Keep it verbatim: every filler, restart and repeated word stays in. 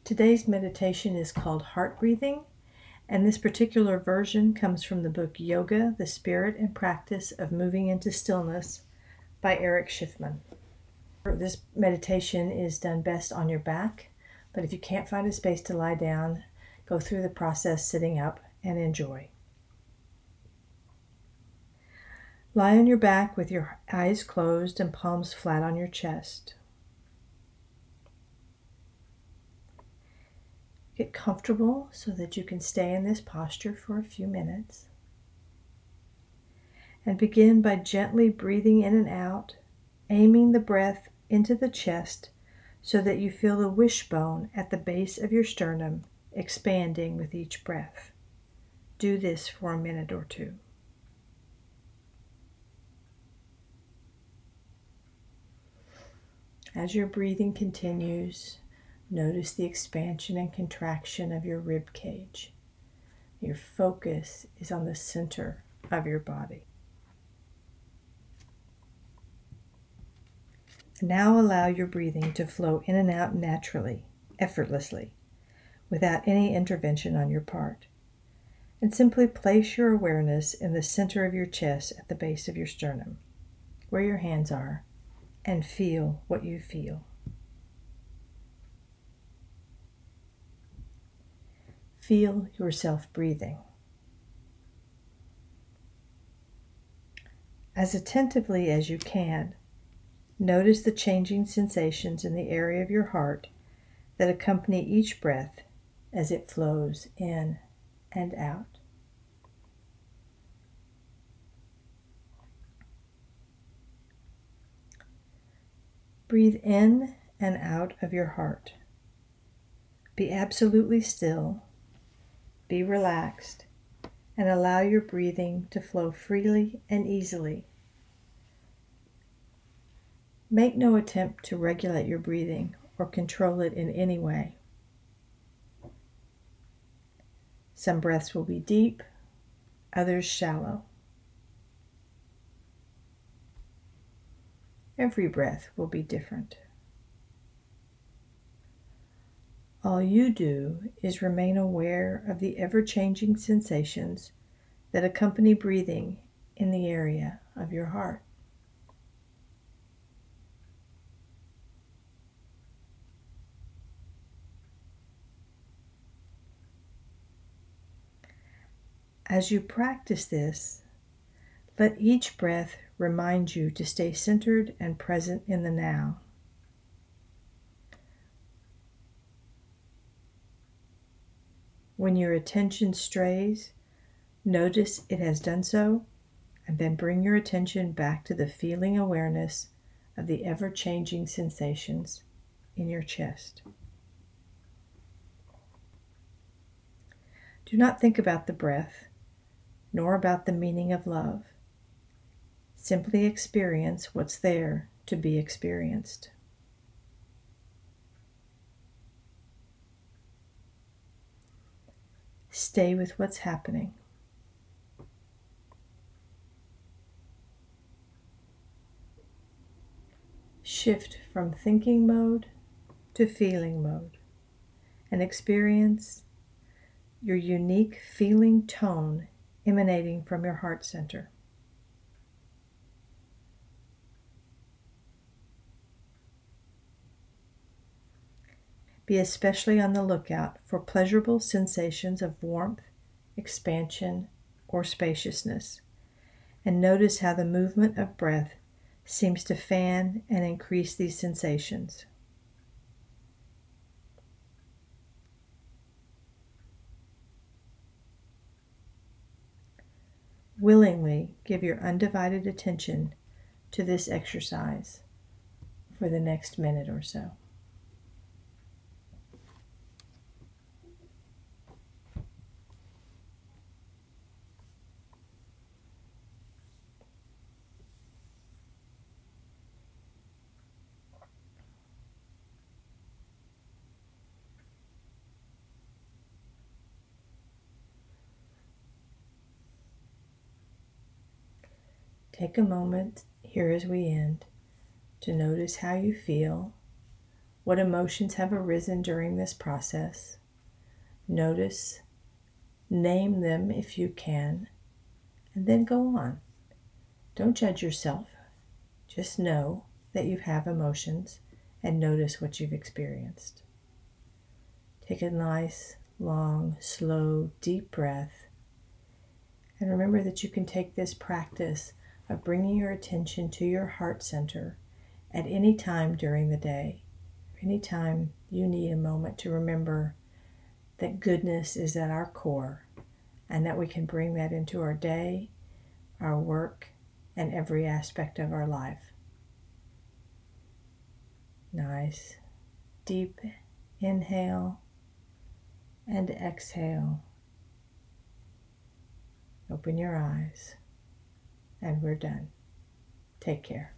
Today's meditation is called Heart Breathing, and this particular version comes from the book Yoga, the Spirit and Practice of Moving into Stillness by Eric Schiffman. This meditation is done best on your back, but if you can't find a space to lie down, go through the process sitting up and enjoy. Lie on your back with your eyes closed and palms flat on your chest. Get comfortable so that you can stay in this posture for a few minutes. And begin by gently breathing in and out, aiming the breath into the chest so that you feel the wishbone at the base of your sternum expanding with each breath. Do this for a minute or two. As your breathing continues, notice the expansion and contraction of your rib cage. Your focus is on the center of your body. Now allow your breathing to flow in and out naturally, effortlessly, without any intervention on your part. And simply place your awareness in the center of your chest at the base of your sternum, where your hands are, and feel what you feel. Feel yourself breathing. As attentively as you can, notice the changing sensations in the area of your heart that accompany each breath as it flows in and out. Breathe in and out of your heart. Be absolutely still. Be relaxed and allow your breathing to flow freely and easily. Make no attempt to regulate your breathing or control it in any way. Some breaths will be deep, others shallow. Every breath will be different. All you do is remain aware of the ever-changing sensations that accompany breathing in the area of your heart. As you practice this, let each breath remind you to stay centered and present in the now. When your attention strays, notice it has done so, and then bring your attention back to the feeling awareness of the ever-changing sensations in your chest. Do not think about the breath, nor about the meaning of love. Simply experience what's there to be experienced. Stay with what's happening. Shift from thinking mode to feeling mode and experience your unique feeling tone emanating from your heart center. Be especially on the lookout for pleasurable sensations of warmth, expansion, or spaciousness, and notice how the movement of breath seems to fan and increase these sensations. Willingly give your undivided attention to this exercise for the next minute or so. Take a moment here as we end to notice how you feel what emotions have arisen during this process. Notice, name them if you can, and then go on. Don't judge yourself. Just know that you have emotions and notice what you've experienced. Take a nice, long, slow, deep breath. And remember that you can take this practice of bringing your attention to your heart center at any time during the day. Anytime you need a moment to remember that goodness is at our core and that we can bring that into our day, our work, and every aspect of our life. Nice, deep inhale and exhale. Open your eyes, and we're done. Take care.